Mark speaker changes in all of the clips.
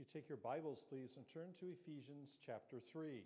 Speaker 1: You take your Bibles, please, and turn to Ephesians chapter 3.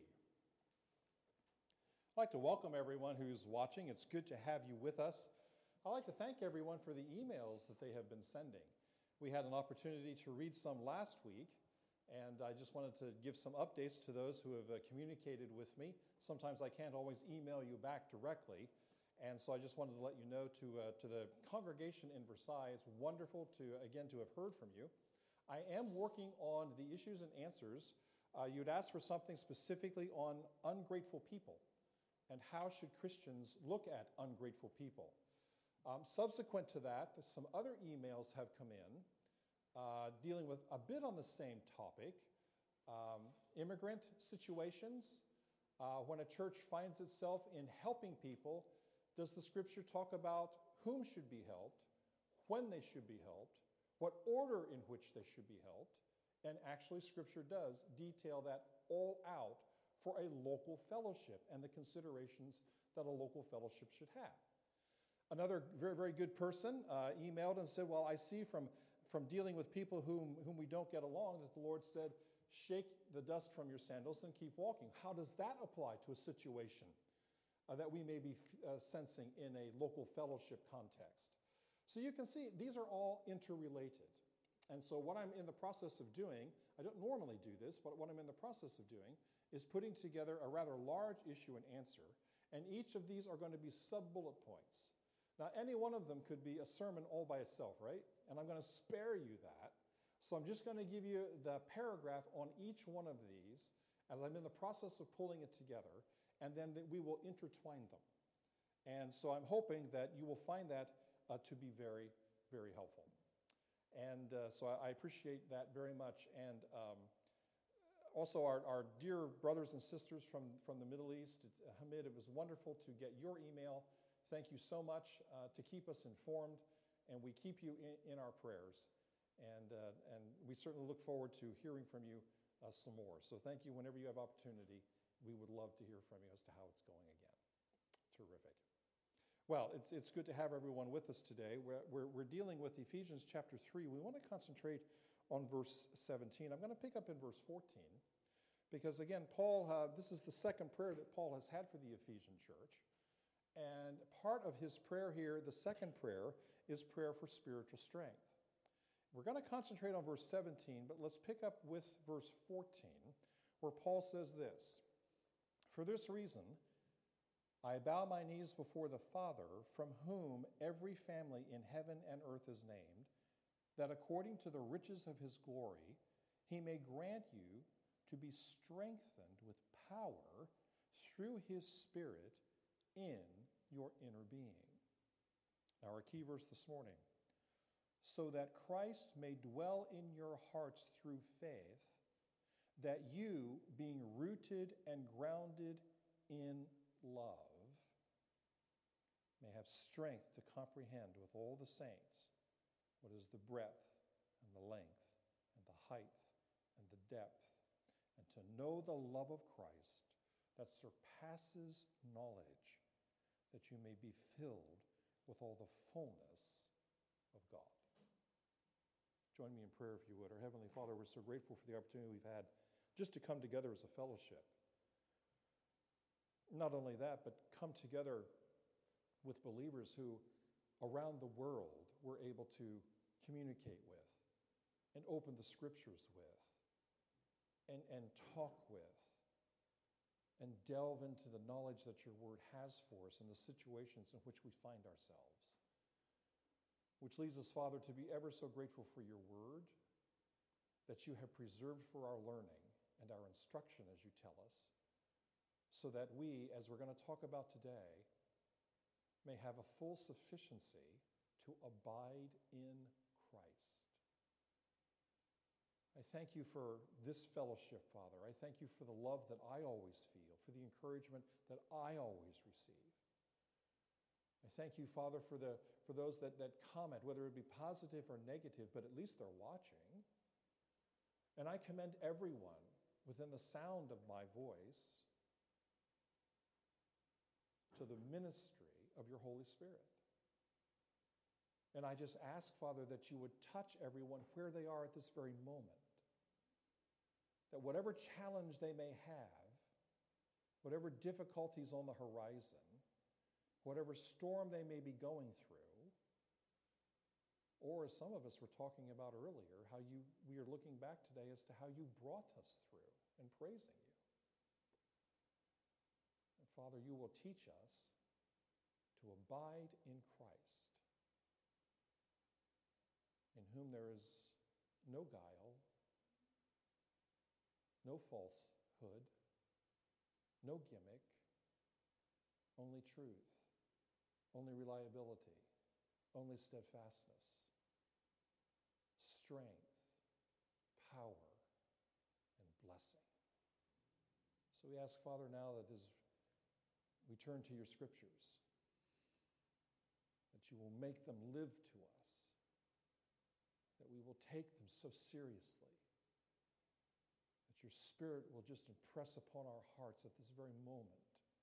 Speaker 1: I'd like to welcome everyone who's watching. It's good to have you with us. I'd like to thank everyone for the emails that they have been sending. We had an opportunity to read some last week, and I just wanted to give some updates to those who have communicated with me. Sometimes I can't always email you back directly, and so I just wanted to let you know to the congregation in Versailles, it's wonderful to have heard from you. I am working on the issues and answers. You'd asked for something specifically on ungrateful people and how should Christians look at ungrateful people. Subsequent to that, some other emails have come in dealing with a bit on the same topic. Immigrant situations, when a church finds itself in helping people, does the scripture talk about whom should be helped, when they should be helped, what order in which they should be helped, and actually Scripture does detail that all out for a local fellowship and the considerations that a local fellowship should have. Another very, very good person emailed and said, well, I see from dealing with people whom we don't get along that the Lord said, shake the dust from your sandals and keep walking. How does that apply to a situation that we may be sensing in a local fellowship context? So you can see these are all interrelated. And so what I'm in the process of doing, I don't normally do this, but what I'm in the process of doing is putting together a rather large issue and answer, and each of these are going to be sub-bullet points. Now, any one of them could be a sermon all by itself, right? And I'm going to spare you that. So I'm just going to give you the paragraph on each one of these as I'm in the process of pulling it together, and then we will intertwine them. And so I'm hoping that you will find that to be very, very helpful. And so I appreciate that very much. And also our dear brothers and sisters from the Middle East, Hamid, it was wonderful to get your email. Thank you so much to keep us informed, and we keep you in our prayers. And we certainly look forward to hearing from you some more. So thank you. Whenever you have opportunity, we would love to hear from you as to how it's going again. Terrific. Well, it's good to have everyone with us today. We're dealing with Ephesians chapter 3. We want to concentrate on verse 17. I'm going to pick up in verse 14 because, again, Paul, this is the second prayer that Paul has had for the Ephesian church. And part of his prayer here, the second prayer, is prayer for spiritual strength. We're going to concentrate on verse 17, but let's pick up with verse 14, where Paul says this: "For this reason, I bow my knees before the Father, from whom every family in heaven and earth is named, that according to the riches of his glory, he may grant you to be strengthened with power through his Spirit in your inner being." Now, our key verse this morning: "So that Christ may dwell in your hearts through faith, that you, being rooted and grounded in love, may have strength to comprehend with all the saints what is the breadth and the length and the height and the depth, and to know the love of Christ that surpasses knowledge, that you may be filled with all the fullness of God." Join me in prayer if you would. Our Heavenly Father, we're so grateful for the opportunity we've had just to come together as a fellowship. Not only that, but come together with believers who around the world we're able to communicate with and open the scriptures with and talk with and delve into the knowledge that your word has for us in the situations in which we find ourselves. Which leads us, Father, to be ever so grateful for your word that you have preserved for our learning and our instruction, as you tell us, so that we, as we're going to talk about today, may have a full sufficiency to abide in Christ. I thank you for this fellowship, Father. I thank you for the love that I always feel, for the encouragement that I always receive. I thank you, Father, for those that comment, whether it be positive or negative, but at least they're watching. And I commend everyone within the sound of my voice to the ministry of your Holy Spirit. And I just ask, Father, that you would touch everyone where they are at this very moment. that whatever challenge they may have, whatever difficulties on the horizon, whatever storm they may be going through, or as some of us were talking about earlier, we are looking back today as to how you brought us through and praising you. And Father, you will teach us to abide in Christ, in whom there is no guile, no falsehood, no gimmick, only truth, only reliability, only steadfastness, strength, power, and blessing. So we ask, Father, now that as we turn to your scriptures, that you will make them live to us, that we will take them so seriously, that your Spirit will just impress upon our hearts at this very moment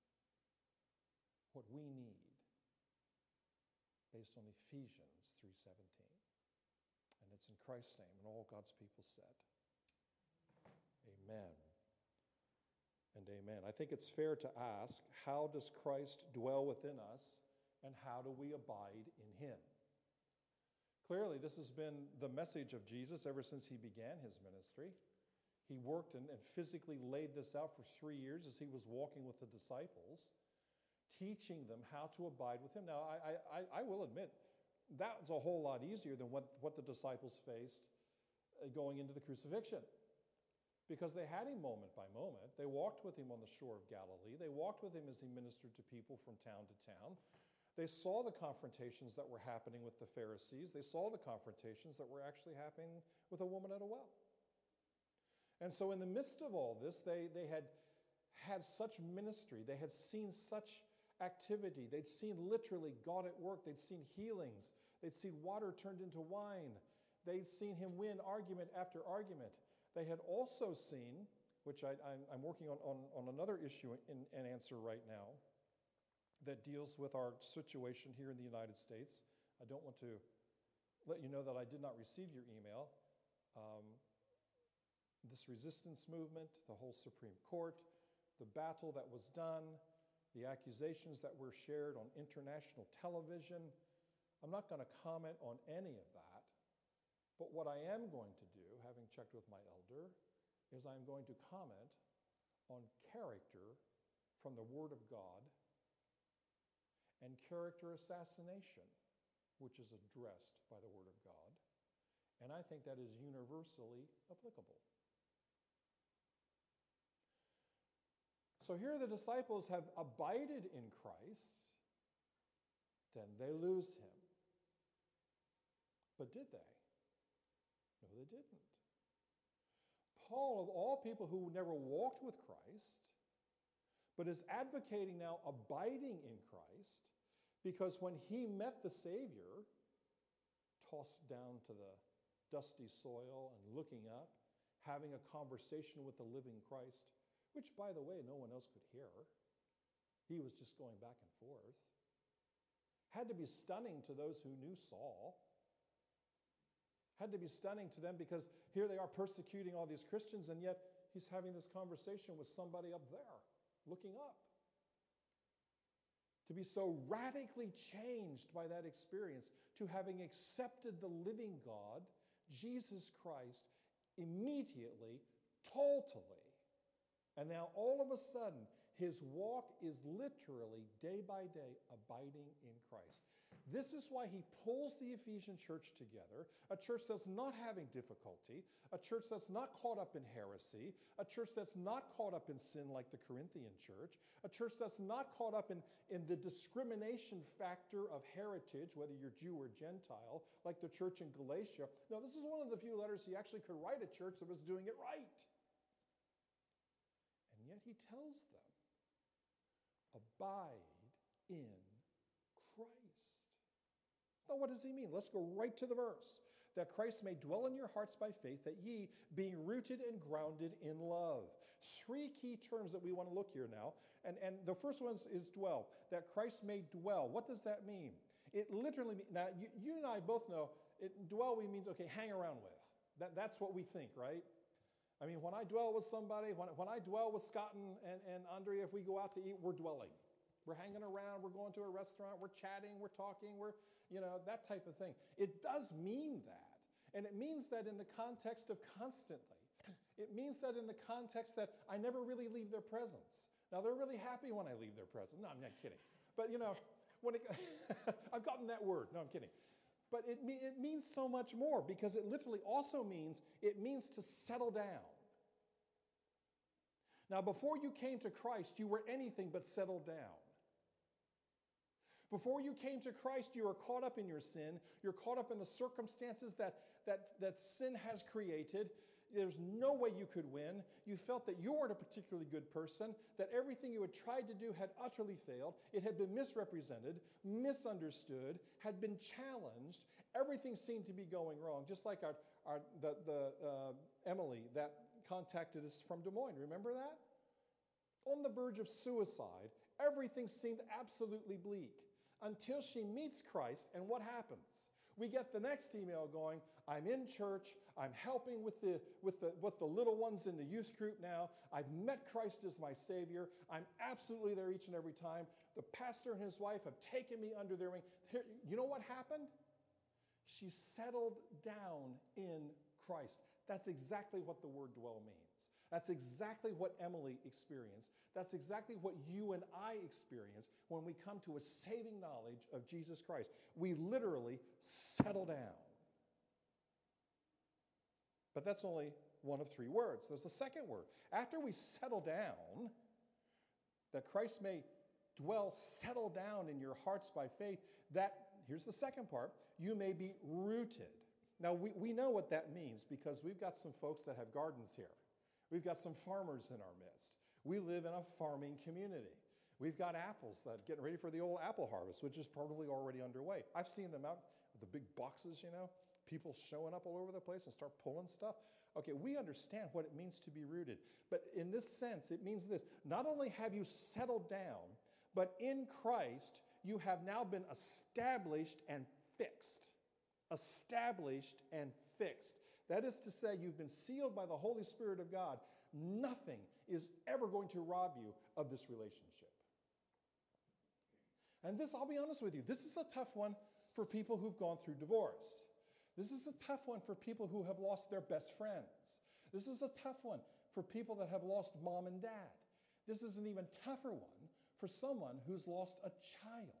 Speaker 1: what we need based on Ephesians 3:17. And it's in Christ's name, and all God's people said, amen and amen. I think it's fair to ask, how does Christ dwell within us, and how do we abide in him? Clearly, this has been the message of Jesus ever since he began his ministry. He worked and physically laid this out for 3 years as he was walking with the disciples, teaching them how to abide with him. Now, I will admit, that was a whole lot easier than what the disciples faced going into the crucifixion, because they had him moment by moment. They walked with him on the shore of Galilee. They walked with him as he ministered to people from town to town. They saw the confrontations that were happening with the Pharisees. They saw the confrontations that were actually happening with a woman at a well. And so in the midst of all this, they had such ministry. They had seen such activity. They'd seen literally God at work. They'd seen healings. They'd seen water turned into wine. They'd seen him win argument after argument. They had also seen, which I'm working on another issue and answer right now, that deals with our situation here in the United States. I don't want to let you know that I did not receive your email. This resistance movement, the whole Supreme Court, the battle that was done, the accusations that were shared on international television. I'm not going to comment on any of that. But what I am going to do, having checked with my elder, is I'm going to comment on character from the Word of God and character assassination, which is addressed by the Word of God. And I think that is universally applicable. So here the disciples have abided in Christ, then they lose him. But did they? No, they didn't. Paul, of all people who never walked with Christ, but is advocating now abiding in Christ, because when he met the Savior, tossed down to the dusty soil and looking up, having a conversation with the living Christ, which, by the way, no one else could hear. He was just going back and forth. Had to be stunning to those who knew Saul. Had to be stunning to them because here they are persecuting all these Christians, and yet he's having this conversation with somebody up there, looking up. To be so radically changed by that experience, to having accepted the living God, Jesus Christ, immediately, totally. And now all of a sudden, his walk is literally day by day abiding in Christ. This is why he pulls the Ephesian church together, a church that's not having difficulty, a church that's not caught up in heresy, a church that's not caught up in sin like the Corinthian church, a church that's not caught up in the discrimination factor of heritage, whether you're Jew or Gentile, like the church in Galatia. No, this is one of the few letters he actually could write a church that was doing it right. And yet he tells them, abide in Christ. Now, what does he mean? Let's go right to the verse. That Christ may dwell in your hearts by faith, that ye, being rooted and grounded in love. 3 key terms that we want to look here now. And the first one is dwell. That Christ may dwell. What does that mean? It literally means, now you and I both know, dwell means, okay, hang around with. That's what we think, right? I mean, when I dwell with somebody, when I dwell with Scott and Andrea, if we go out to eat, we're dwelling. We're hanging around, we're going to a restaurant, we're chatting, we're talking, that type of thing. It does mean that. And it means that in the context of constantly. It means that in the context that I never really leave their presence. Now, they're really happy when I leave their presence. No, I'm not kidding. But, when I've gotten that word. No, I'm kidding. But it means so much more because it literally also means to settle down. Now, before you came to Christ, you were anything but settled down. Before you came to Christ, you were caught up in your sin. You're caught up in the circumstances that sin has created. There's no way you could win. You felt that you weren't a particularly good person, that everything you had tried to do had utterly failed. It had been misrepresented, misunderstood, had been challenged. Everything seemed to be going wrong, just like Emily that contacted us from Des Moines. Remember that? On the verge of suicide. Everything seemed absolutely bleak until she meets Christ, and what happens? We get the next email going, I'm in church, I'm helping with the little ones in the youth group now, I've met Christ as my Savior, I'm absolutely there each and every time. The pastor and his wife have taken me under their wing. You know what happened? She settled down in Christ. That's exactly what the word dwell means. That's exactly what Emily experienced. That's exactly what you and I experience when we come to a saving knowledge of Jesus Christ. We literally settle down. But that's only one of three words. There's a second word. After we settle down, that Christ may settle down in your hearts by faith, here's the second part, you may be rooted. Now, we know what that means because we've got some folks that have gardens here. We've got some farmers in our midst. We live in a farming community. We've got apples that are getting ready for the old apple harvest, which is probably already underway. I've seen them out with the big boxes, people showing up all over the place and start pulling stuff. Okay, we understand what it means to be rooted. But in this sense, it means this. Not only have you settled down, but in Christ, you have now been established and fixed. Established and fixed. That is to say, you've been sealed by the Holy Spirit of God. Nothing is ever going to rob you of this relationship. And this, I'll be honest with you, this is a tough one for people who've gone through divorce. This is a tough one for people who have lost their best friends. This is a tough one for people that have lost mom and dad. This is an even tougher one for someone who's lost a child.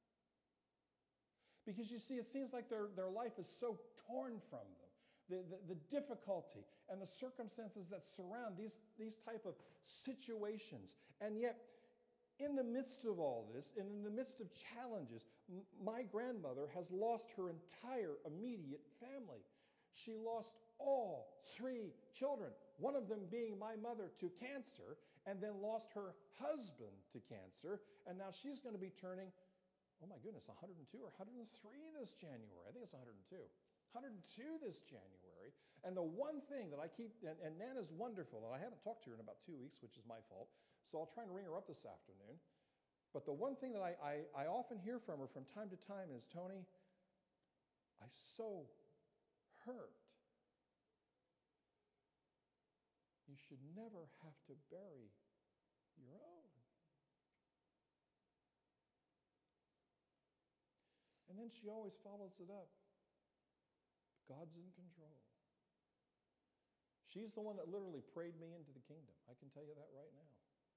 Speaker 1: Because you see, it seems like their life is so torn from them. The difficulty and the circumstances that surround these type of situations. And yet, in the midst of all this, and in the midst of challenges, my grandmother has lost her entire immediate family. She lost all three children, one of them being my mother to cancer, and then lost her husband to cancer. And now she's going to be turning, oh my goodness, 102 or 103 this January. I think it's 102. 102 this January. And the one thing that I keep, and Nana's wonderful, and I haven't talked to her in about 2 weeks, which is my fault, so I'll try and ring her up this afternoon. But the one thing that I often hear from her from time to time is, Tony, I so hurt. You should never have to bury your own. And then she always follows it up. God's in control. She's the one that literally prayed me into the kingdom. I can tell you that right now.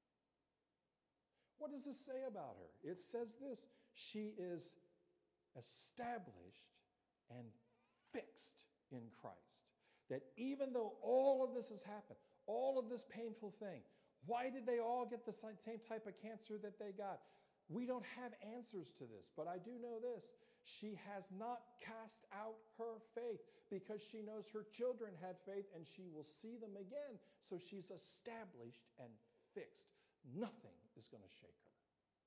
Speaker 1: What does this say about her? It says this. She is established and fixed in Christ. That even though all of this has happened, all of this painful thing, why did they all get the same type of cancer that they got? We don't have answers to this, but I do know this. She has not cast out her faith because she knows her children had faith and she will see them again. So she's established and fixed. Nothing is going to shake her.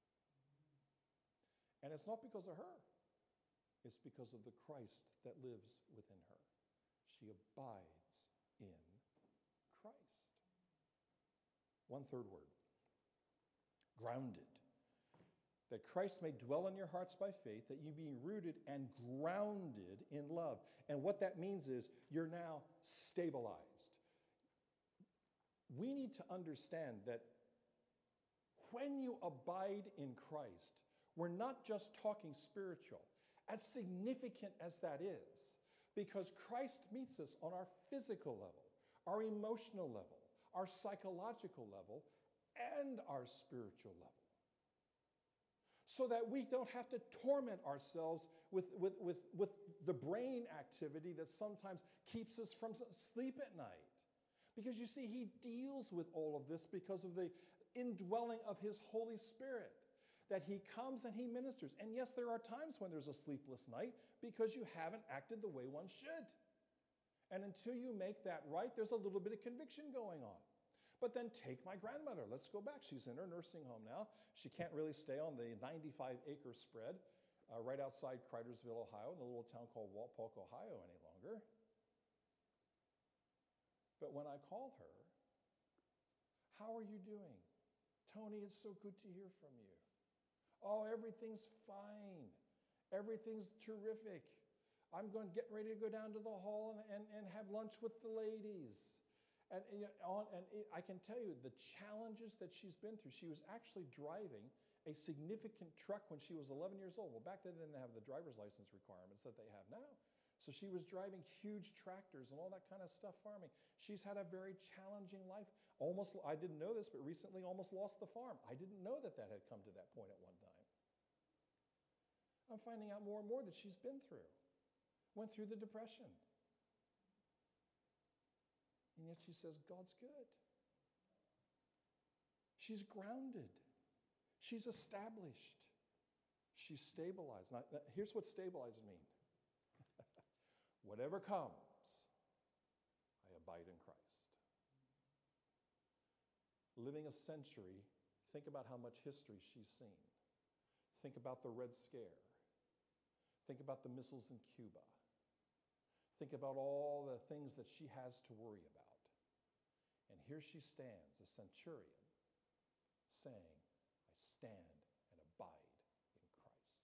Speaker 1: And it's not because of her. It's because of the Christ that lives within her. She abides in Christ. One third word. Grounded. That Christ may dwell in your hearts by faith, that you being rooted and grounded in love. And what that means is you're now stabilized. we need to understand that when you abide in Christ, we're not just talking spiritual, as significant as that is, because Christ meets us on our physical level, our emotional level, our psychological level, and our spiritual level. So that we don't have to torment ourselves with the brain activity that sometimes keeps us from sleep at night. Because you see, he deals with all of this because of the indwelling of his Holy Spirit, that he comes and he ministers. And yes, there are times when there's a sleepless night because you haven't acted the way one should. And until you make that right, there's a little bit of conviction going on. But then take my grandmother. Let's go back. She's in her nursing home now. She can't really stay on the 95-acre spread right outside Cridersville, Ohio, in a little town called Walpock, Ohio any longer. But when I call her, how are you doing? Tony, it's so good to hear from you. Oh, everything's fine. Everything's terrific. I'm getting ready to go down to the hall and have lunch with the ladies. And I can tell you the challenges that she's been through. She was actually driving a significant truck when she was 11 years old. Well, back then they didn't have the driver's license requirements that they have now. So she was driving huge tractors and all that kind of stuff farming. She's had a very challenging life. I didn't know this, but recently almost lost the farm. I didn't know that had come to that point at one time. I'm finding out more and more that she's been through. Went through the depression. And yet she says, God's good. She's grounded. She's established. She's stabilized. Now, here's what stabilized means. Whatever comes, I abide in Christ. Living a century, think about how much history she's seen. Think about the Red Scare. Think about the missiles in Cuba. Think about all the things that she has to worry about. And here she stands, a centurion, saying, I stand and abide in Christ.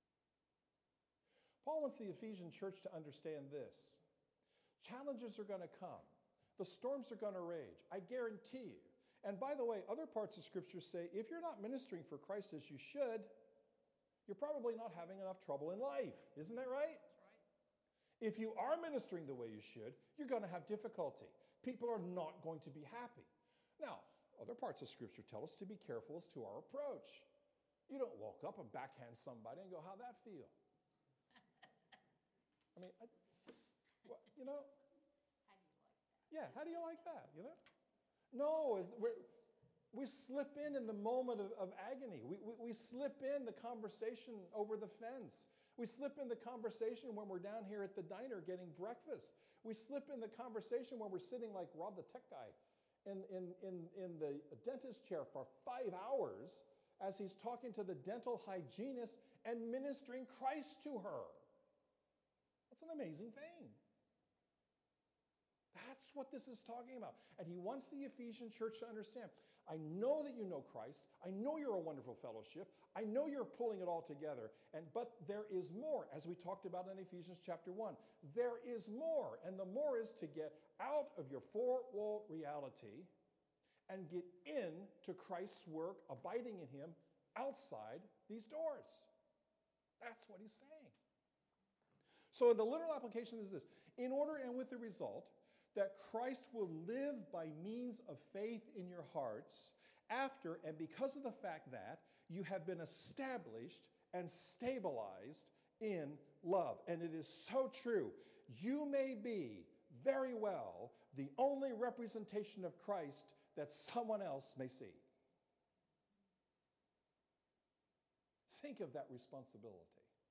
Speaker 1: Paul wants the Ephesian church to understand this. Challenges are going to come. The storms are going to rage. I guarantee you. And by the way, other parts of Scripture say, if you're not ministering for Christ as you should, you're probably not having enough trouble in life. Isn't that right?
Speaker 2: That's right.
Speaker 1: If you are ministering the way you should, you're going to have difficulty. People are not going to be happy. Now, other parts of Scripture tell us to be careful as to our approach. You don't walk up and backhand somebody and go, how'd that feel? I mean, you know.
Speaker 2: How do you like that?
Speaker 1: Yeah, how do you like that, you know? No, we slip in the moment of agony. We slip in the conversation over the fence. We slip in the conversation when we're down here at the diner getting breakfast. We slip in the conversation when we're sitting like Rob the tech guy in the dentist chair for 5 hours as he's talking to the dental hygienist and ministering Christ to her. That's an amazing thing. That's what this is talking about. And he wants the Ephesian church to understand. I know that you know Christ. I know you're a wonderful fellowship. I know you're pulling it all together. But there is more, as we talked about in Ephesians chapter 1. There is more. And the more is to get out of your four-walled reality and get into Christ's work, abiding in him, outside these doors. That's what he's saying. So the literal application is this. In order and with the result that Christ will live by means of faith in your hearts after and because of the fact that you have been established and stabilized in love. And it is so true. You may be very well the only representation of Christ that someone else may see. Think of that responsibility.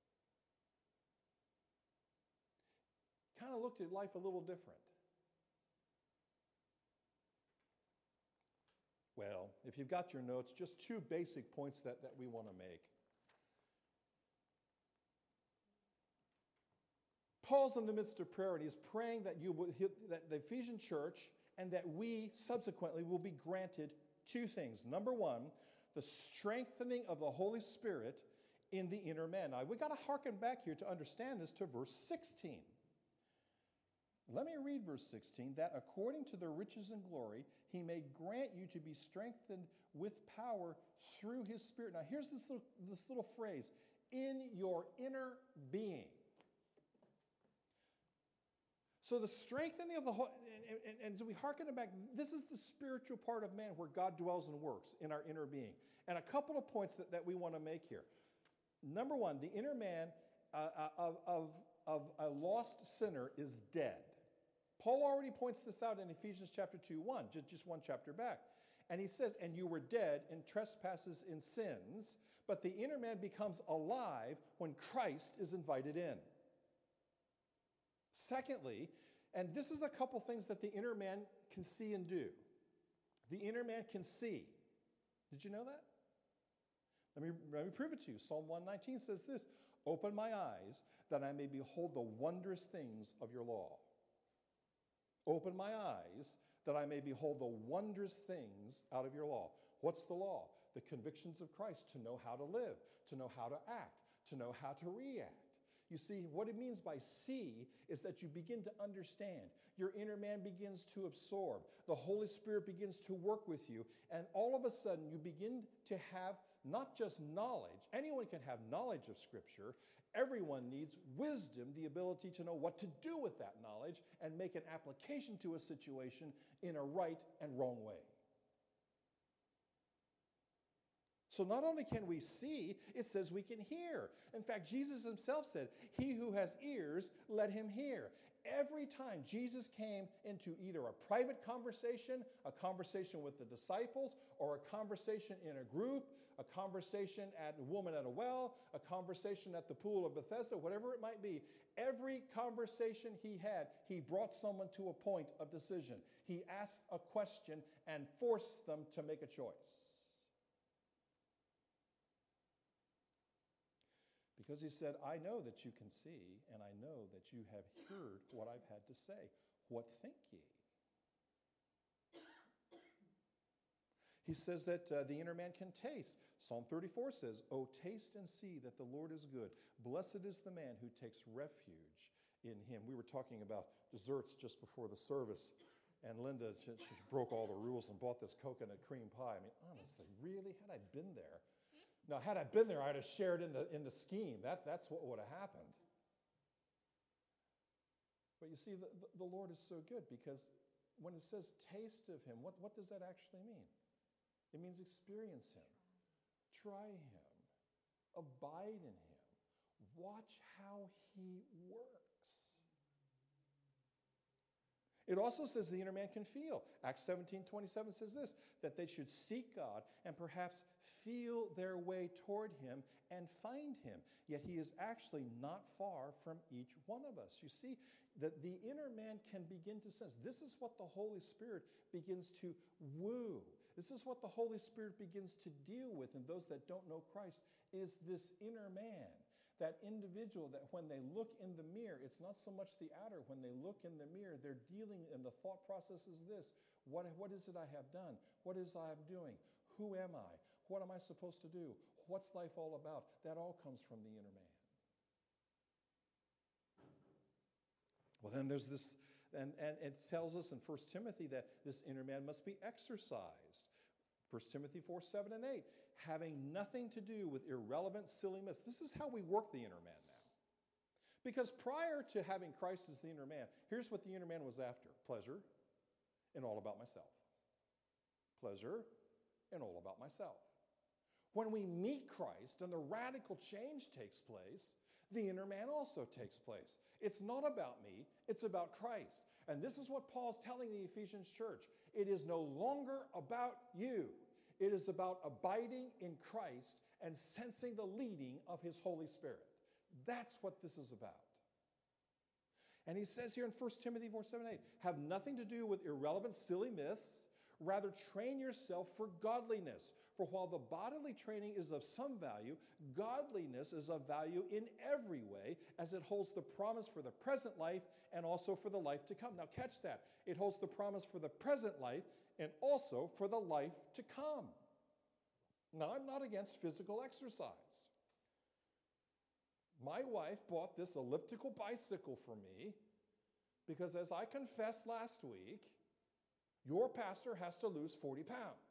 Speaker 1: Kind of looked at life a little different. Well, if you've got your notes, just two basic points that we want to make. Paul's in the midst of prayer, and he's praying that that the Ephesian church and that we subsequently will be granted two things. Number one, the strengthening of the Holy Spirit in the inner man. Now, we got to hearken back here to understand this to verse 16. Let me read verse 16, that according to the riches and glory, he may grant you to be strengthened with power through his Spirit. Now, here's this little phrase, in your inner being. So the strengthening of the whole, and we hearken it back, this is the spiritual part of man where God dwells and works in our inner being. And a couple of points that we want to make here. Number one, the inner man of a lost sinner is dead. Paul already points this out in Ephesians chapter 2:1, just one chapter back. And he says, and you were dead in trespasses and sins, but the inner man becomes alive when Christ is invited in. Secondly, and this is a couple things that the inner man can see and do. The inner man can see. Did you know that? Let me prove it to you. Psalm 119 says this, open my eyes that I may behold the wondrous things of your law. Open my eyes that I may behold the wondrous things out of your law. What's the law? The convictions of Christ, to know how to live, to know how to act, to know how to react. You see, what it means by see is that you begin to understand. Your inner man begins to absorb. The Holy Spirit begins to work with you. And all of a sudden, you begin to have not just knowledge. Anyone can have knowledge of Scripture. Everyone needs wisdom, the ability to know what to do with that knowledge and make an application to a situation in a right and wrong way. So not only can we see, it says we can hear. In fact, Jesus himself said, he who has ears, let him hear. Every time Jesus came into either a private conversation, a conversation with the disciples, or a conversation in a group, a conversation at a woman at a well, a conversation at the pool of Bethesda, whatever it might be, every conversation he had, he brought someone to a point of decision. He asked a question and forced them to make a choice. Because he said, I know that you can see, and I know that you have heard what I've had to say. What think ye? He says that the inner man can taste. Psalm 34 says, oh, taste and see that the Lord is good. Blessed is the man who takes refuge in him. We were talking about desserts just before the service, and Linda, she broke all the rules and bought this coconut cream pie. I mean, honestly, really? Had I been there? Now, had I been there, I'd have shared in the scheme. That's what would have happened. But you see, the Lord is so good because when it says taste of him, what does that actually mean? It means experience him. Try him. Abide in him. Watch how he works. It also says the inner man can feel. Acts 17:27 says this, that they should seek God and perhaps feel their way toward him and find him. Yet he is actually not far from each one of us. You see, that the inner man can begin to sense. This is what the Holy Spirit begins to woo. This is what the Holy Spirit begins to deal with in those that don't know Christ, is this inner man. That individual that when they look in the mirror, it's not so much the outer. When they look in the mirror, they're dealing, and the thought process is this. What is it I have done? What is I am doing? Who am I? What am I supposed to do? What's life all about? That all comes from the inner man. Well, then there's this, and it tells us in 1 Timothy that this inner man must be exercised. 1 Timothy 4:7 and 8. Having nothing to do with irrelevant, silly myths. This is how we work the inner man now. Because prior to having Christ as the inner man, here's what the inner man was after. Pleasure and all about myself. Pleasure and all about myself. When we meet Christ and the radical change takes place, the inner man also takes place. It's not about me, it's about Christ. And this is what Paul's telling the Ephesians church. It is no longer about you. It is about abiding in Christ and sensing the leading of his Holy Spirit. That's what this is about. And he says here in 1 Timothy 4:7-8, have nothing to do with irrelevant, silly myths. Rather, train yourself for godliness. For while the bodily training is of some value, godliness is of value in every way, as it holds the promise for the present life and also for the life to come. Now catch that. It holds the promise for the present life and also for the life to come. Now, I'm not against physical exercise. My wife bought this elliptical bicycle for me Because as I confessed last week, your pastor has to lose 40 pounds.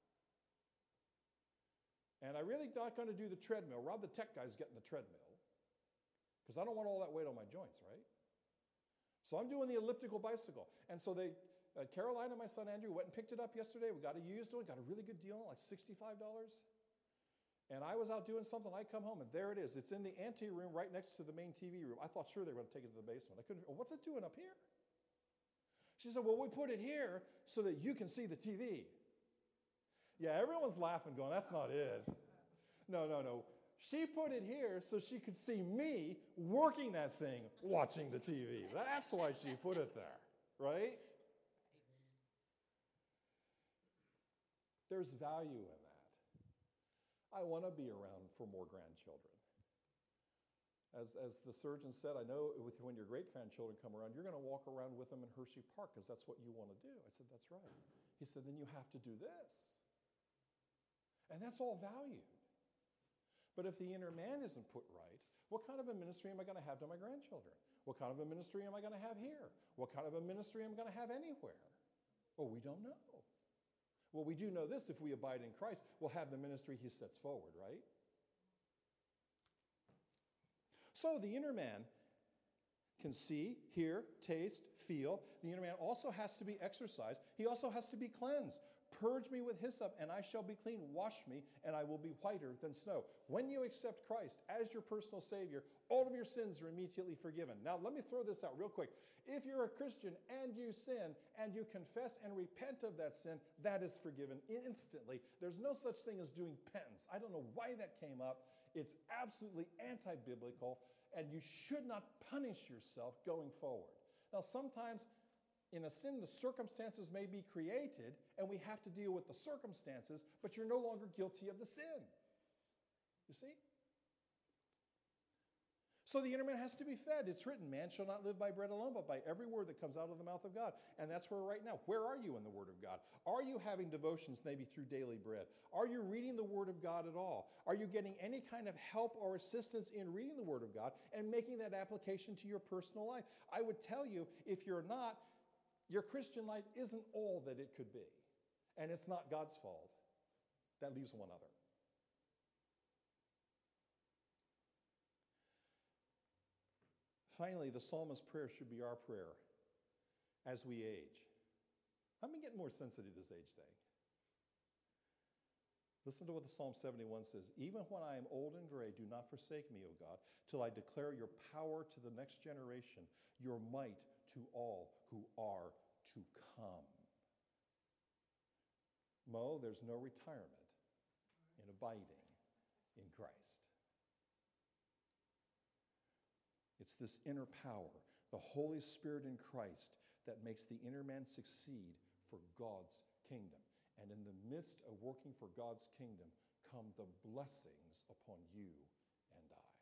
Speaker 1: And I'm really not going to do the treadmill. Rob the tech guy's getting the treadmill because I don't want all that weight on my joints, right? So I'm doing the elliptical bicycle. And so Caroline and my son Andrew went and picked it up yesterday. We got a used one, got a really good deal, like $65. And I was out doing something. I come home, and there it is. It's in the ante room right next to the main TV room. I thought sure they were going to take it to the basement. I couldn't. What's it doing up here? She said, well, we put it here so that you can see the TV. Yeah, everyone's laughing, going, that's not it. No. She put it here so she could see me working that thing, watching the TV. That's why she put it there, right? There's value in that. I want to be around for more grandchildren. As the surgeon said, I know when your great-grandchildren come around, you're going to walk around with them in Hershey Park because that's what you want to do. I said, that's right. He said, then you have to do this. And that's all valued. But if the inner man isn't put right, what kind of a ministry am I going to have to my grandchildren? What kind of a ministry am I going to have here? What kind of a ministry am I going to have anywhere? Well, we don't know. Well, we do know this: if we abide in Christ, we'll have the ministry he sets forward, right? So the inner man can see, hear, taste, feel. The inner man also has to be exercised. He also has to be cleansed. Purge me with hyssop, and I shall be clean. Wash me, and I will be whiter than snow. When you accept Christ as your personal Savior, all of your sins are immediately forgiven. Now, let me throw this out real quick. If you're a Christian and you sin, and you confess and repent of that sin, that is forgiven instantly. There's no such thing as doing penance. I don't know why that came up. It's absolutely anti-biblical, and you should not punish yourself going forward. Now, sometimes in a sin, the circumstances may be created, and we have to deal with the circumstances, but you're no longer guilty of the sin. You see? So the inner man has to be fed. It's written, man shall not live by bread alone, but by every word that comes out of the mouth of God. And that's where right now. Where are you in the Word of God? Are you having devotions maybe through daily bread? Are you reading the Word of God at all? Are you getting any kind of help or assistance in reading the Word of God and making that application to your personal life? I would tell you, if you're not, your Christian life isn't all that it could be. And it's not God's fault. That leaves one other. Finally, the psalmist's prayer should be our prayer as we age. I'm getting more sensitive to this age thing. Listen to what the Psalm 71 says. Even when I am old and gray, do not forsake me, O God, till I declare your power to the next generation, your might to all who are to come. Mo, there's no retirement in abiding in Christ. It's this inner power, the Holy Spirit in Christ, that makes the inner man succeed for God's kingdom. And in the midst of working for God's kingdom come the blessings upon you and I.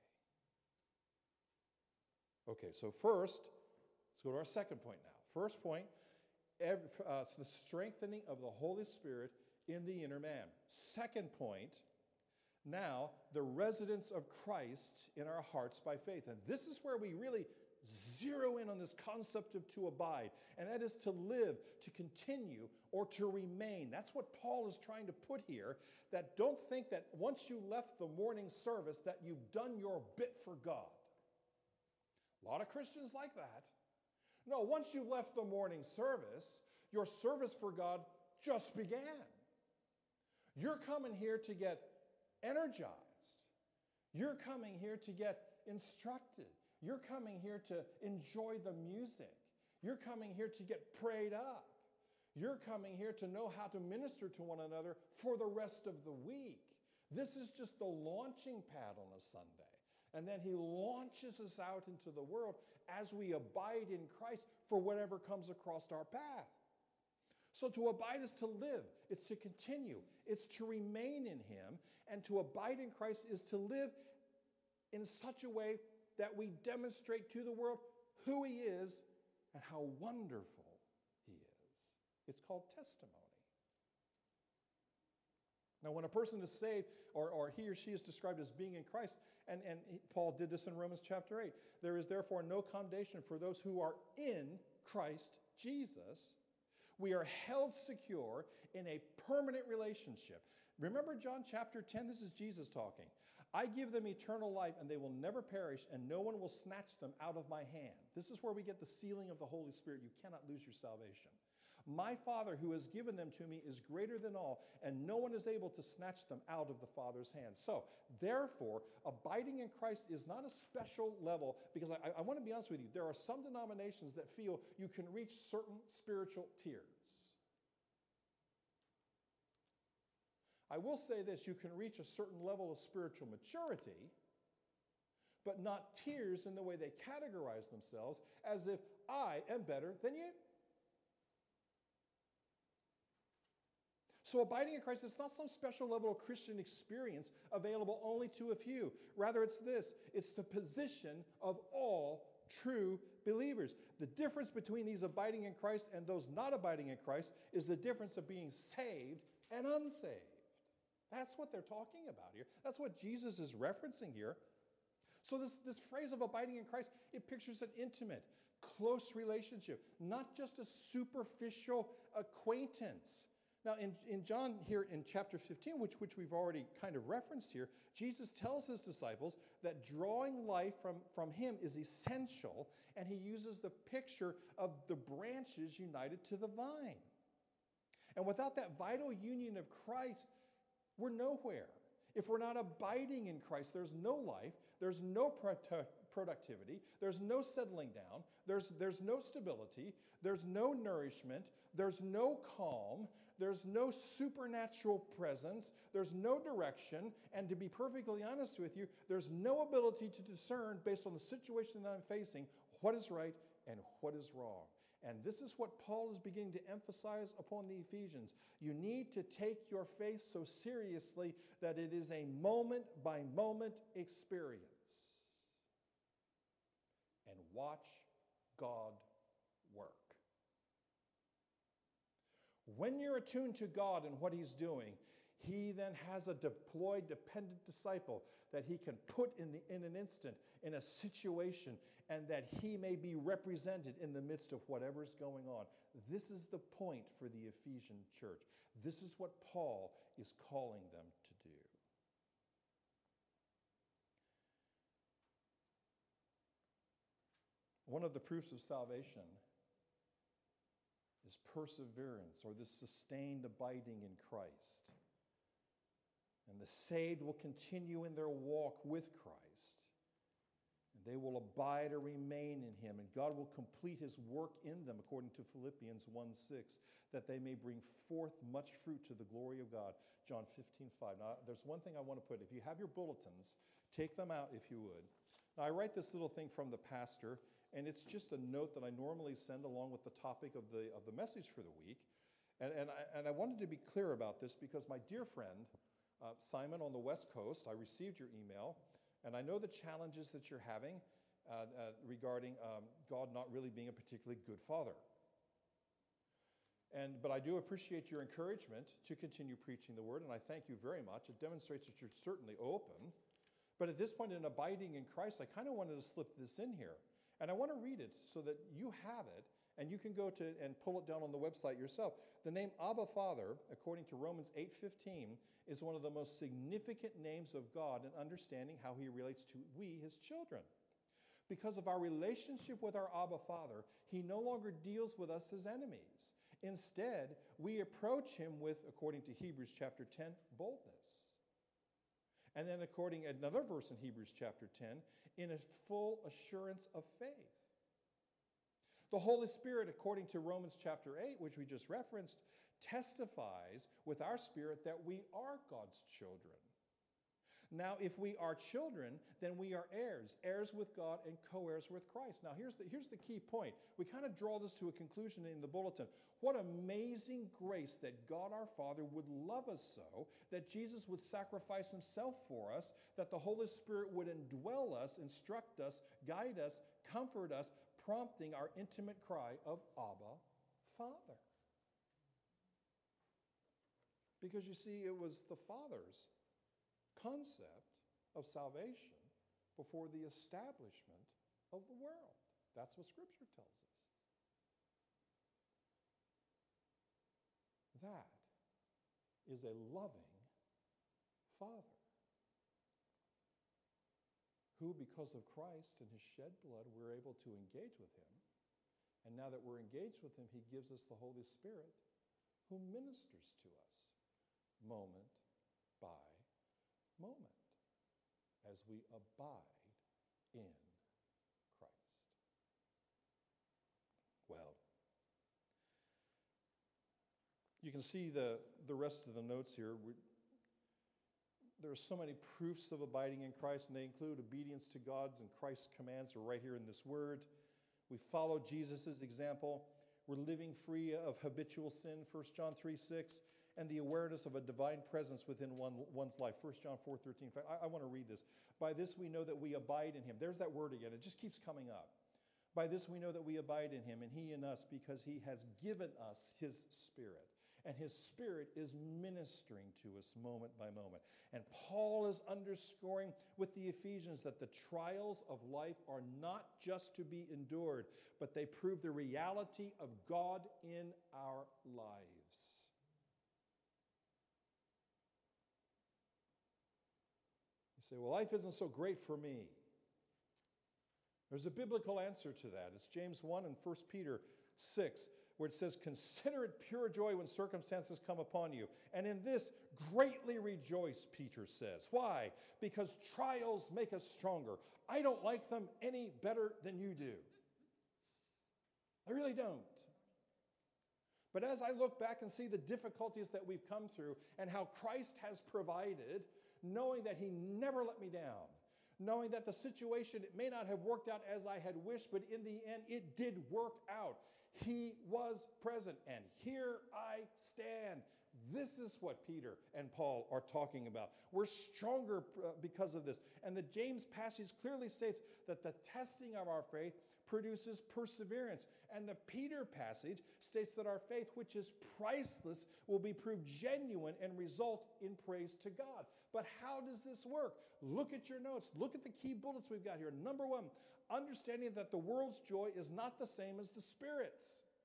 Speaker 1: Okay, so first, let's go to our second point now. First point, the strengthening of the Holy Spirit in the inner man. Second point, now, the residence of Christ in our hearts by faith. And this is where we really zero in on this concept of to abide. And that is to live, to continue, or to remain. That's what Paul is trying to put here. That don't think that once you left the morning service that you've done your bit for God. A lot of Christians like that. No, once you've left the morning service, your service for God just began. You're coming here to get energized. You're coming here to get instructed. You're coming here to enjoy the music. You're coming here to get prayed up. You're coming here to know how to minister to one another for the rest of the week. This is just the launching pad on a Sunday. And then he launches us out into the world as we abide in Christ for whatever comes across our path. So to abide is to live. It's to continue. It's to remain in him. And to abide in Christ is to live in such a way that we demonstrate to the world who he is and how wonderful he is. It's called testimony. Now, when a person is saved, or he or she is described as being in Christ, and Paul did this in Romans chapter 8, there is therefore no condemnation for those who are in Christ Jesus. We are held secure in a permanent relationship. Remember John chapter 10? This is Jesus talking. I give them eternal life, and they will never perish, and no one will snatch them out of my hand. This is where we get the sealing of the Holy Spirit. You cannot lose your salvation. My Father who has given them to me is greater than all, and no one is able to snatch them out of the Father's hand. So, therefore, abiding in Christ is not a special level, because I want to be honest with you. There are some denominations that feel you can reach certain spiritual tiers. I will say this, you can reach a certain level of spiritual maturity, but not tiers in the way they categorize themselves, as if I am better than you. So abiding in Christ is not some special level of Christian experience available only to a few. Rather, it's this. It's the position of all true believers. The difference between these abiding in Christ and those not abiding in Christ is the difference of being saved and unsaved. That's what they're talking about here. That's what Jesus is referencing here. So this phrase of abiding in Christ, it pictures an intimate, close relationship, not just a superficial acquaintance. Now, in John here in chapter 15, which we've already kind of referenced here, Jesus tells his disciples that drawing life from him is essential, and he uses the picture of the branches united to the vine. And without that vital union of Christ, we're nowhere. If we're not abiding in Christ, there's no life, there's no productivity, there's no settling down, there's no stability, there's no nourishment, there's no calm, there's no supernatural presence, there's no direction, and to be perfectly honest with you, there's no ability to discern based on the situation that I'm facing what is right and what is wrong. And this is what Paul is beginning to emphasize upon the Ephesians. You need to take your faith so seriously that it is a moment-by-moment experience. And watch God work. When you're attuned to God and what he's doing, he then has a deployed, dependent disciple that he can put in an instant in a situation, and that he may be represented in the midst of whatever's going on. This is the point for the Ephesian church. This is what Paul is calling them to do. One of the proofs of salvation is perseverance, or this sustained abiding in Christ. And the saved will continue in their walk with Christ. And they will abide or remain in him. And God will complete his work in them, according to Philippians 1:6, that they may bring forth much fruit to the glory of God. John 15:5. Now, there's one thing I want to put. If you have your bulletins, take them out if you would. Now, I write this little thing from the pastor, and it's just a note that I normally send along with the topic of the message for the week. And I wanted to be clear about this because my dear friend, Simon on the West Coast, I received your email, and I know the challenges that you're having regarding God not really being a particularly good father. But I do appreciate your encouragement to continue preaching the word, and I thank you very much. It demonstrates that you're certainly open. But at this point in abiding in Christ, I kind of wanted to slip this in here. And I want to read it so that you have it, and you can go to and pull it down on the website yourself. The name Abba Father, according to Romans 8:15, is one of the most significant names of God in understanding how he relates to we, his children. Because of our relationship with our Abba Father, he no longer deals with us as enemies. Instead, we approach him with, according to Hebrews chapter 10, boldness. And then according to another verse in Hebrews chapter 10, in a full assurance of faith. The Holy Spirit, according to Romans chapter 8, which we just referenced, testifies with our spirit that we are God's children. Now, if we are children, then we are heirs, heirs with God and co-heirs with Christ. Now, here's the key point. We kind of draw this to a conclusion in the bulletin. What amazing grace that God our Father would love us so, that Jesus would sacrifice himself for us, that the Holy Spirit would indwell us, instruct us, guide us, comfort us, prompting our intimate cry of Abba, Father. Because you see, it was the Father's concept of salvation before the establishment of the world. That's what Scripture tells us. That is a loving Father who, because of Christ and his shed blood, we're able to engage with him. And now that we're engaged with him, he gives us the Holy Spirit who ministers to us moment by moment as we abide in Christ. Well, you can see the rest of the notes here. There are so many proofs of abiding in Christ, and they include obedience to God's and Christ's commands are right here in this word. We follow Jesus' example. We're living free of habitual sin, 1 John 3:6, and the awareness of a divine presence within one's life, 1 John 4:13. In fact, I want to read this. By this we know that we abide in him. There's that word again. It just keeps coming up. By this we know that we abide in him, and he in us, because he has given us his Spirit. And his Spirit is ministering to us moment by moment. And Paul is underscoring with the Ephesians that the trials of life are not just to be endured, but they prove the reality of God in our lives. You say, well, life isn't so great for me. There's a biblical answer to that. It's James 1 and 1 Peter 6. Where it says, consider it pure joy when circumstances come upon you. And in this, greatly rejoice, Peter says. Why? Because trials make us stronger. I don't like them any better than you do. I really don't. But as I look back and see the difficulties that we've come through and how Christ has provided, knowing that he never let me down, knowing that the situation, it may not have worked out as I had wished, but in the end, it did work out. He was present, and here I stand. This is what Peter and Paul are talking about. We're stronger because of this. And the James passage clearly states that the testing of our faith produces perseverance. And the Peter passage states that our faith, which is priceless, will be proved genuine and result in praise to God. But how does this work? Look at your notes. Look at the key bullets we've got here. Number one, understanding that the world's joy is not the same as the Spirit's.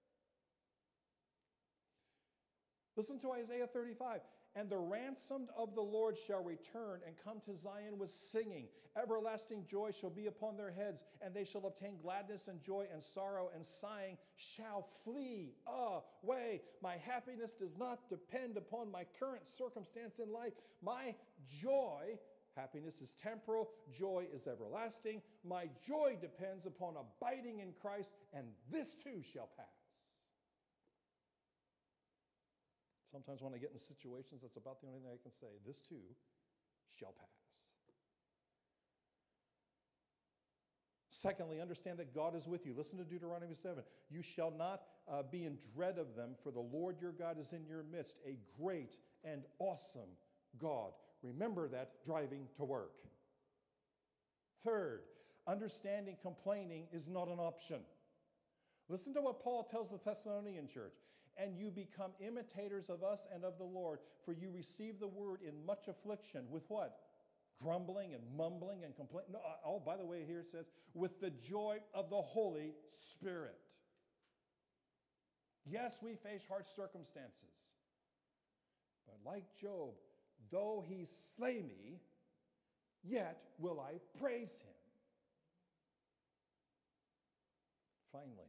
Speaker 1: Listen to Isaiah 35. And the ransomed of the Lord shall return and come to Zion with singing. Everlasting joy shall be upon their heads, and they shall obtain gladness and joy, and sorrow and sighing shall flee away. My happiness does not depend upon my current circumstance in life. My joy, happiness is temporal, joy is everlasting. My joy depends upon abiding in Christ, and this too shall pass. Sometimes when I get in situations, that's about the only thing I can say. This too shall pass. Secondly, understand that God is with you. Listen to Deuteronomy 7. You shall not be in dread of them, for the Lord your God is in your midst, a great and awesome God. Remember that driving to work. Third, understanding complaining is not an option. Listen to what Paul tells the Thessalonian church. And you become imitators of us and of the Lord, for you receive the word in much affliction. With what? Grumbling and mumbling and complaining. No, oh, by the way, here it says, with the joy of the Holy Spirit. Yes, we face harsh circumstances. But like Job, though he slay me, yet will I praise him. Finally,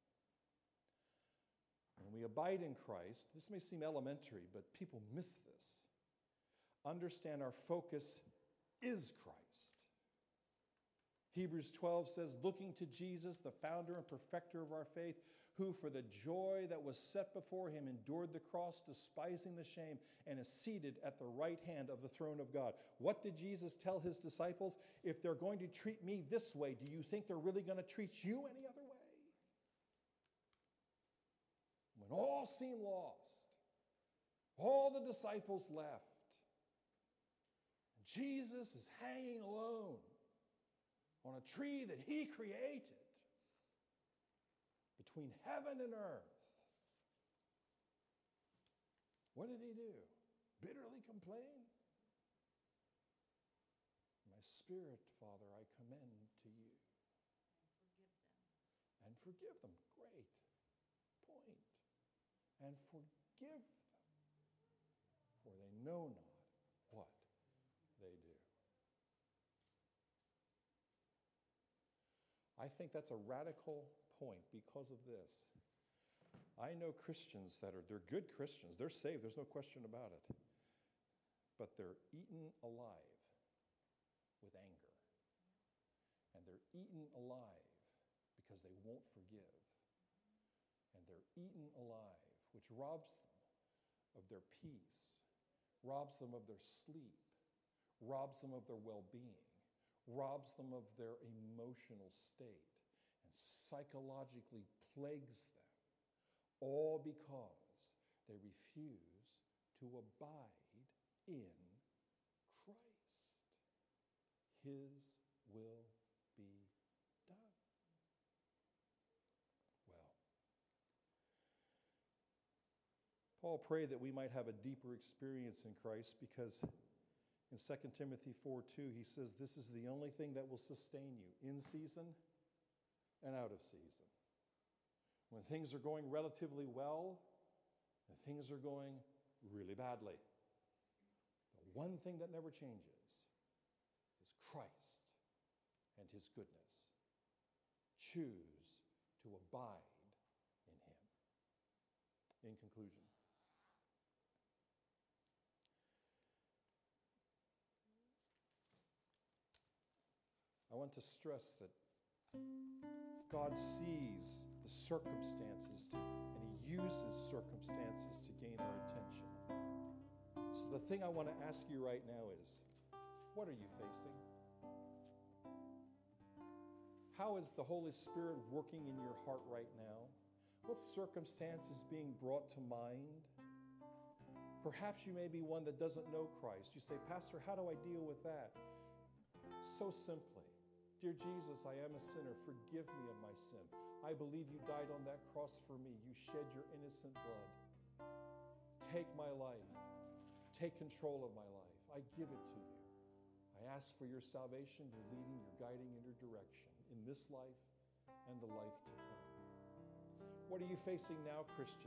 Speaker 1: when we abide in Christ, this may seem elementary, but people miss this. Understand our focus is Christ. Hebrews 12 says, looking to Jesus, the founder and perfecter of our faith, who for the joy that was set before him endured the cross, despising the shame, and is seated at the right hand of the throne of God. What did Jesus tell his disciples? If they're going to treat me this way, do you think they're really going to treat you any other way? When all seemed lost, all the disciples left, and Jesus is hanging alone on a tree that he created between heaven and earth. What did he do? bitterly complain? My spirit, Father, I commend to you.
Speaker 2: And forgive them.
Speaker 1: And forgive them. Great point. And forgive them, for they know not what they do. I think that's a radical point because of this. I know Christians they're good Christians. They're saved. There's no question about it. But they're eaten alive with anger. And they're eaten alive because they won't forgive. And they're eaten alive, which robs them of their peace, robs them of their sleep, robs them of their well-being, robs them of their emotional state, and psychologically plagues them, all because they refuse to abide in Christ. His will be done. Well, Paul prayed that we might have a deeper experience in Christ because in 2 Timothy 4:2, he says, this is the only thing that will sustain you in season and out of season. When things are going relatively well and things are going really badly. The one thing that never changes is Christ and his goodness. Choose to abide in him. In conclusion, I want to stress that God sees the circumstances and he uses circumstances to gain our attention. So the thing I want to ask you right now is, what are you facing? How is the Holy Spirit working in your heart right now? What circumstance is being brought to mind? Perhaps you may be one that doesn't know Christ. You say, Pastor, how do I deal with that? So simply. Dear Jesus, I am a sinner. Forgive me of my sin. I believe you died on that cross for me. You shed your innocent blood. Take my life. Take control of my life. I give it to you. I ask for your salvation, your leading, your guiding, and your direction in this life and the life to come. What are you facing now, Christian,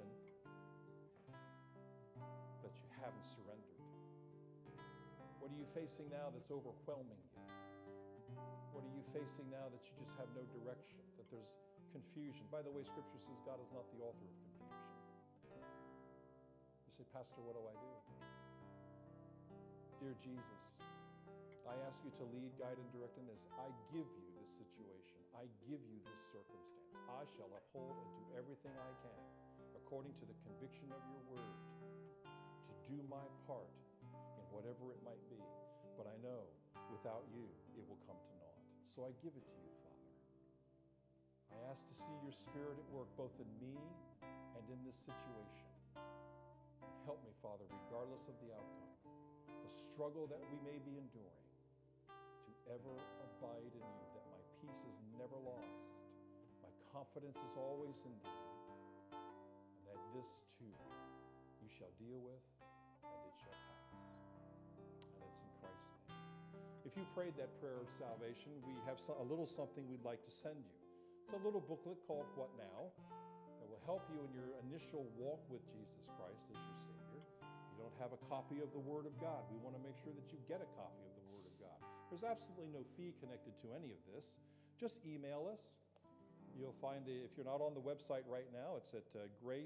Speaker 1: that you haven't surrendered? What are you facing now that's overwhelming you? What are you facing now that you just have no direction, that there's confusion? By the way, Scripture says God is not the author of confusion. You say, Pastor, what do I do? Dear Jesus, I ask you to lead, guide, and direct in this. I give you this situation. I give you this circumstance. I shall uphold and do everything I can according to the conviction of your word to do my part in whatever it might be. But I know without you, it will come to naught. So I give it to you, Father. I ask to see your Spirit at work both in me and in this situation. Help me, Father, regardless of the outcome, the struggle that we may be enduring, to ever abide in you, that my peace is never lost, my confidence is always in thee, and that this too you shall deal with, and it shall pass. And it's in Christ's name. If you prayed that prayer of salvation, we have a little something we'd like to send you. It's a little booklet called What Now? That will help you in your initial walk with Jesus Christ as your Savior. If you don't have a copy of the Word of God, we want to make sure that you get a copy of the Word of God. There's absolutely no fee connected to any of this. Just email us. You'll find if you're not on the website right now, it's at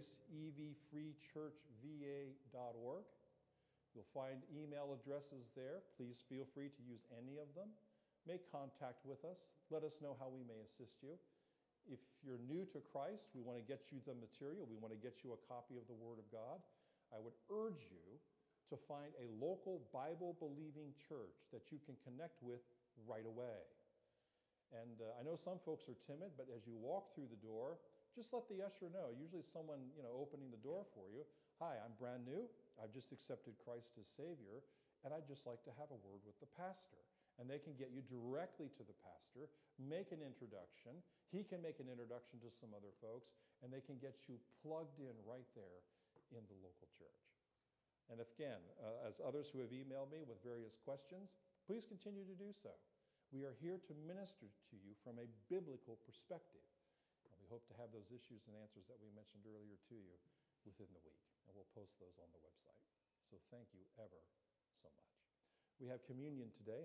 Speaker 1: graceevfreechurchva.org. You'll find email addresses there. Please feel free to use any of them. Make contact with us. Let us know how we may assist you. If you're new to Christ, we want to get you the material. We want to get you a copy of the Word of God. I would urge you to find a local Bible-believing church that you can connect with right away. And I know some folks are timid, but as you walk through the door, just let the usher know. Usually someone, opening the door for you. Hi, I'm brand new. I've just accepted Christ as Savior, and I'd just like to have a word with the pastor. And they can get you directly to the pastor, make an introduction. He can make an introduction to some other folks, and they can get you plugged in right there in the local church. And if, again, as others who have emailed me with various questions, please continue to do so. We are here to minister to you from a biblical perspective. And we hope to have those issues and answers that we mentioned earlier to you within the week. And we'll post those on the website. So thank you ever so much. We have communion today.